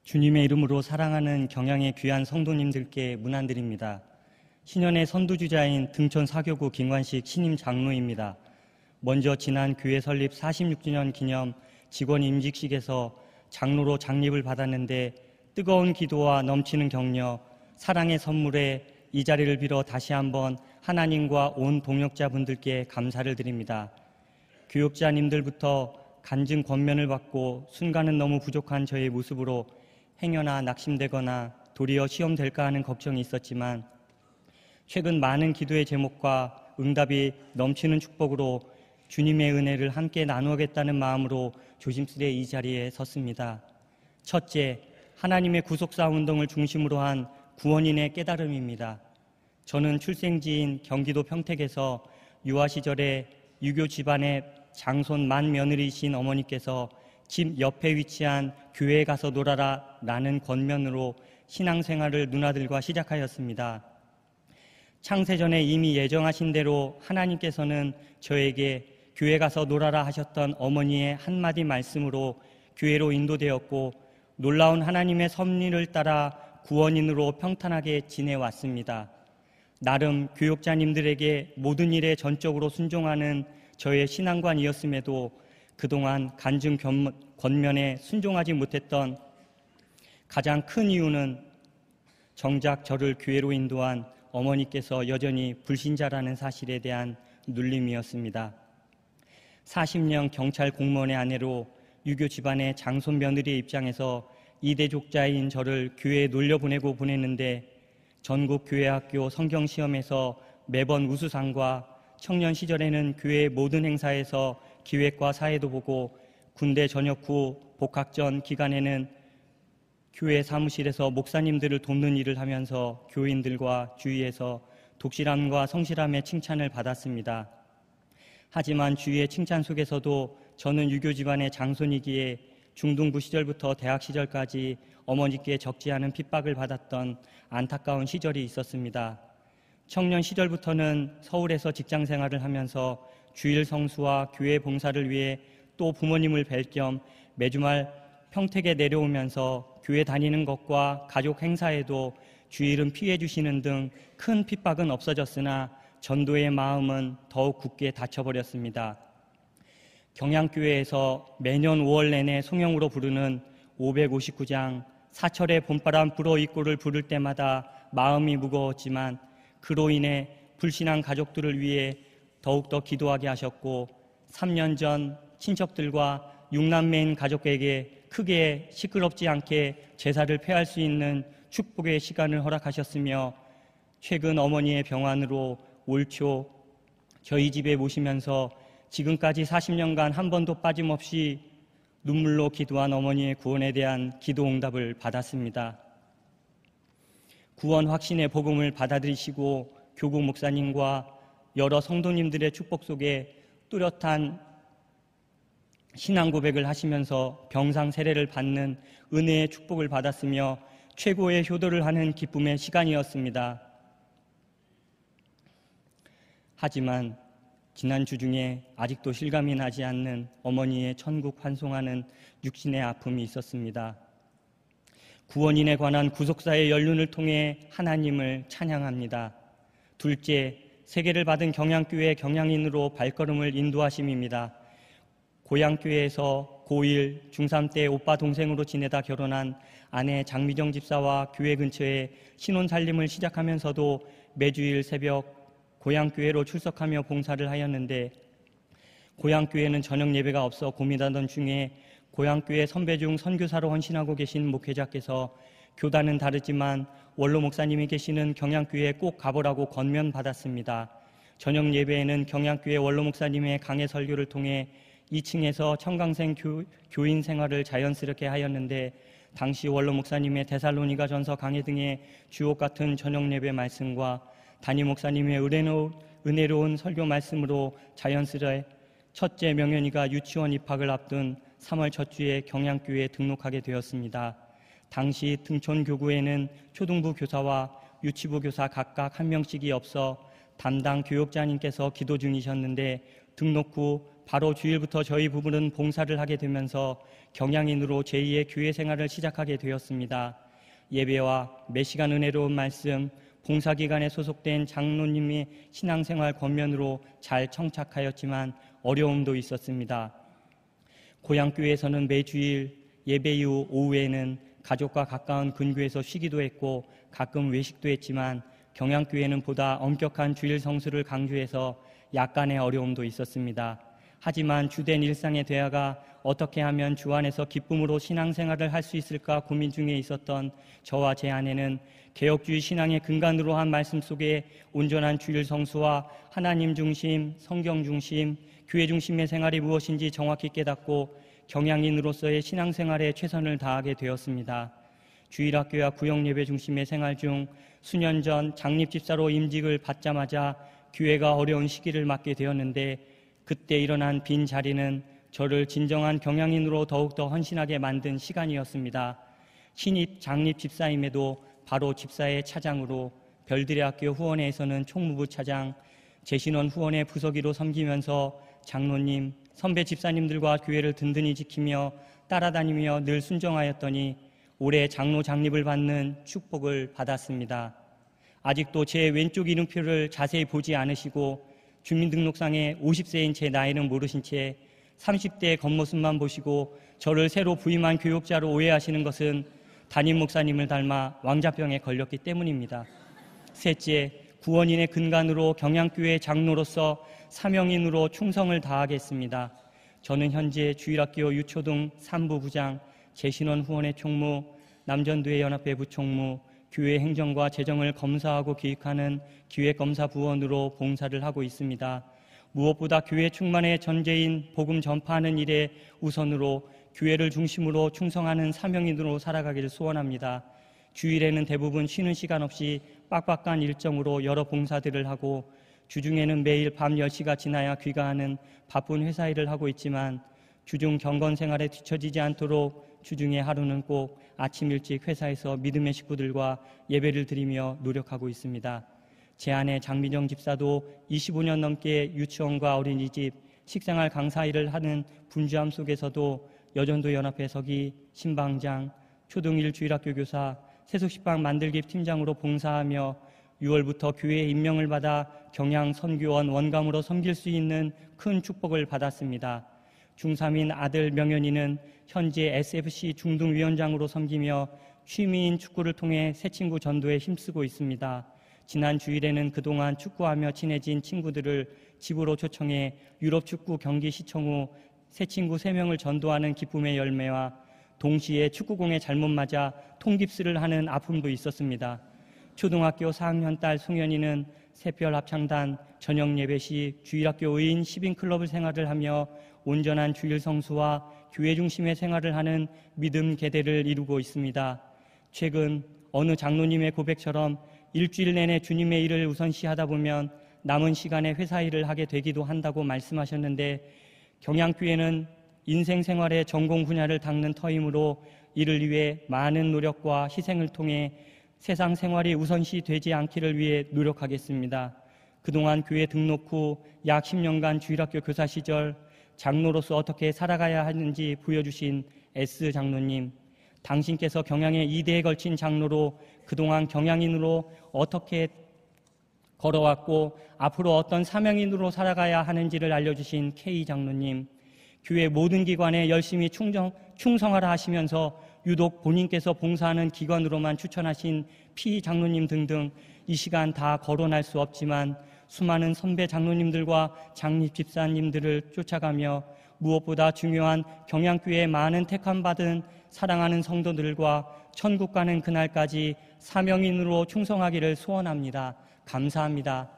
주님의 이름으로 사랑하는 경양의 귀한 성도님들께 문안드립니다. 신현의 선두주자인 등촌 사교구 김관식 신임 장로입니다. 먼저 지난 교회 설립 46주년 기념 직원 임직식에서 장로로 장립을 받았는데 뜨거운 기도와 넘치는 격려, 사랑의 선물에 이 자리를 빌어 다시 한번 하나님과 온 동역자분들께 감사를 드립니다. 교육자님들부터 간증 권면을 받고 순간은 너무 부족한 저의 모습으로 행여나 낙심되거나 도리어 시험 될까 하는 걱정이 있었지만 최근 많은 기도의 제목과 응답이 넘치는 축복으로 주님의 은혜를 함께 나누겠다는 마음으로 조심스레 이 자리에 섰습니다. 첫째, 하나님의 구속사 운동을 중심으로 한 구원인의 깨달음입니다. 저는 출생지인 경기도 평택에서 유아 시절에 유교 집안의 장손 맏며느리이신 어머니께서 집 옆에 위치한 교회에 가서 놀아라 라는 권면으로 신앙생활을 누나들과 시작하였습니다. 창세전에 이미 예정하신 대로 하나님께서는 저에게 교회 가서 놀아라 하셨던 어머니의 한마디 말씀으로 교회로 인도되었고 놀라운 하나님의 섭리를 따라 구원인으로 평탄하게 지내왔습니다. 나름 교육자님들에게 모든 일에 전적으로 순종하는 저의 신앙관이었음에도 그동안 간증 권면에 순종하지 못했던 가장 큰 이유는 정작 저를 교회로 인도한 어머니께서 여전히 불신자라는 사실에 대한 눌림이었습니다. 40년 경찰 공무원의 아내로 유교 집안의 장손 며느리의 입장에서 이대족자인 저를 교회에 놀려보내고 보냈는데 전국 교회학교 성경시험에서 매번 우수상과 청년 시절에는 교회의 모든 행사에서 기획과 사회도 보고 군대 전역 후 복학 전 기간에는 교회 사무실에서 목사님들을 돕는 일을 하면서 교인들과 주위에서 독실함과 성실함의 칭찬을 받았습니다. 하지만 주위의 칭찬 속에서도 저는 유교 집안의 장손이기에 중등부 시절부터 대학 시절까지 어머니께 적지 않은 핍박을 받았던 안타까운 시절이 있었습니다. 청년 시절부터는 서울에서 직장 생활을 하면서 주일 성수와 교회 봉사를 위해 또 부모님을 뵐 겸 매주말 평택에 내려오면서 교회 다니는 것과 가족 행사에도 주일은 피해 주시는 등 큰 핍박은 없어졌으나 전도의 마음은 더욱 굳게 닫혀버렸습니다. 경양교회에서 매년 5월 내내 송영으로 부르는 559장 사철의 봄바람 불어 있고를 부를 때마다 마음이 무거웠지만 그로 인해 불신한 가족들을 위해 더욱더 기도하게 하셨고 3년 전 친척들과 6남매인 가족에게 크게 시끄럽지 않게 제사를 폐할 수 있는 축복의 시간을 허락하셨으며 최근 어머니의 병환으로 올 초 저희 집에 모시면서 지금까지 40년간 한 번도 빠짐없이 눈물로 기도한 어머니의 구원에 대한 기도 응답을 받았습니다. 구원 확신의 복음을 받아들이시고 교구 목사님과 여러 성도님들의 축복 속에 뚜렷한 신앙 고백을 하시면서 병상 세례를 받는 은혜의 축복을 받았으며 최고의 효도를 하는 기쁨의 시간이었습니다. 하지만 지난주 중에 아직도 실감이 나지 않는 어머니의 천국 환송하는 육신의 아픔이 있었습니다. 구원인에 관한 구속사의 연륜을 통해 하나님을 찬양합니다. 둘째, 세계를 받은 경양교회 경양인으로 발걸음을 인도하심입니다. 고향교회에서 고1, 중3 때 오빠 동생으로 지내다 결혼한 아내 장미정 집사와 교회 근처에 신혼살림을 시작하면서도 매주일 새벽 고향교회로 출석하며 봉사를 하였는데 고향교회는 저녁 예배가 없어 고민하던 중에 고향교회 선배 중 선교사로 헌신하고 계신 목회자께서 교단은 다르지만 원로 목사님이 계시는 경양교회에 꼭 가보라고 권면받았습니다. 저녁 예배에는 경양교회 원로 목사님의 강해 설교를 통해 2층에서 청강생 교인 생활을 자연스럽게 하였는데 당시 원로 목사님의 데살로니가 전서 강해 등의 주옥 같은 저녁 예배 말씀과 담임 목사님의 은혜로운 설교 말씀으로 자연스레 첫째 명현이가 유치원 입학을 앞둔 3월 첫 주에 경양교회에 등록하게 되었습니다. 당시 등촌교구에는 초등부 교사와 유치부 교사 각각 한 명씩이 없어 담당 교육자님께서 기도 중이셨는데 등록 후 바로 주일부터 저희 부부는 봉사를 하게 되면서 경향인으로 제2의 교회 생활을 시작하게 되었습니다. 예배와 몇 시간 은혜로운 말씀, 봉사기관에 소속된 장로님의 신앙생활 권면으로 잘 청착하였지만 어려움도 있었습니다. 고향교회에서는 매주일 예배 이후 오후에는 가족과 가까운 근교에서 쉬기도 했고 가끔 외식도 했지만 경향교회는 보다 엄격한 주일 성수를 강조해서 약간의 어려움도 있었습니다. 하지만 주된 일상의 대화가 어떻게 하면 주 안에서 기쁨으로 신앙생활을 할 수 있을까 고민 중에 있었던 저와 제 아내는 개혁주의 신앙의 근간으로 한 말씀 속에 온전한 주일 성수와 하나님 중심, 성경 중심, 교회 중심의 생활이 무엇인지 정확히 깨닫고 경향인으로서의 신앙생활에 최선을 다하게 되었습니다. 주일학교와 구역예배 중심의 생활 중 수년 전 장립집사로 임직을 받자마자 교회가 어려운 시기를 맞게 되었는데 그때 일어난 빈 자리는 저를 진정한 경향인으로 더욱더 헌신하게 만든 시간이었습니다. 신입 장립 집사임에도 바로 집사의 차장으로 별들의 학교 후원회에서는 총무부 차장, 제신원 후원회 부서기로 섬기면서 장로님, 선배 집사님들과 교회를 든든히 지키며 따라다니며 늘 순종하였더니 올해 장로 장립을 받는 축복을 받았습니다. 아직도 제 왼쪽 이름표를 자세히 보지 않으시고 주민등록상에 50세인 제 나이는 모르신 채 30대의 겉모습만 보시고 저를 새로 부임한 교육자로 오해하시는 것은 담임 목사님을 닮아 왕자병에 걸렸기 때문입니다. 셋째, 구원인의 근간으로 경향교회 장로로서 사명인으로 충성을 다하겠습니다. 저는 현재 주일학교 유초등 3부 부장, 제신원 후원회 총무, 남전도회 연합회 부총무, 교회 행정과 재정을 검사하고 기획하는 기획검사 부원으로 봉사를 하고 있습니다. 무엇보다 교회 충만의 전제인 복음 전파하는 일에 우선으로 교회를 중심으로 충성하는 사명인으로 살아가기를 소원합니다. 주일에는 대부분 쉬는 시간 없이 빡빡한 일정으로 여러 봉사들을 하고 주중에는 매일 밤 10시가 지나야 귀가하는 바쁜 회사 일을 하고 있지만 주중 경건 생활에 뒤처지지 않도록 주중에 하루는 꼭 아침 일찍 회사에서 믿음의 식구들과 예배를 드리며 노력하고 있습니다. 제 아내 장미정 집사도 25년 넘게 유치원과 어린이집, 식생활 강사 일을 하는 분주함 속에서도 여전도 연합회 서기, 신방장, 초등1 주일학교 교사, 세속식빵 만들기 팀장으로 봉사하며 6월부터 교회에 임명을 받아 경향 선교원 원감으로 섬길 수 있는 큰 축복을 받았습니다. 중3인 아들 명현이는 현재 SFC 중등위원장으로 섬기며 취미인 축구를 통해 새 친구 전도에 힘쓰고 있습니다. 지난 주일에는 그동안 축구하며 친해진 친구들을 집으로 초청해 유럽 축구 경기 시청 후 새 친구 3명을 전도하는 기쁨의 열매와 동시에 축구공에 잘못 맞아 통깁스를 하는 아픔도 있었습니다. 초등학교 4학년 딸 송현이는 새별 합창단, 저녁 예배 시 주일학교 의인 시민클럽을 생활을 하며 온전한 주일 성수와 교회 중심의 생활을 하는 믿음 계대를 이루고 있습니다. 최근 어느 장로님의 고백처럼 일주일 내내 주님의 일을 우선시하다 보면 남은 시간에 회사 일을 하게 되기도 한다고 말씀하셨는데 경향교회는 인생 생활의 전공 분야를 닦는 터이므로 이를 위해 많은 노력과 희생을 통해 세상 생활이 우선시 되지 않기를 위해 노력하겠습니다. 그동안 교회 등록 후 약 10년간 주일학교 교사 시절 장로로서 어떻게 살아가야 하는지 보여주신 S 장로님, 당신께서 경향의 2대에 걸친 장로로 그동안 경향인으로 어떻게 걸어왔고 앞으로 어떤 사명인으로 살아가야 하는지를 알려주신 K 장로님, 교회 모든 기관에 열심히 충성하라 하시면서 유독 본인께서 봉사하는 기관으로만 추천하신 P 장로님 등등 이 시간 다 거론할 수 없지만 수많은 선배 장로님들과 장립 집사님들을 쫓아가며 무엇보다 중요한 경향교회의 많은 택함받은 사랑하는 성도들과 천국 가는 그날까지 사명인으로 충성하기를 소원합니다. 감사합니다.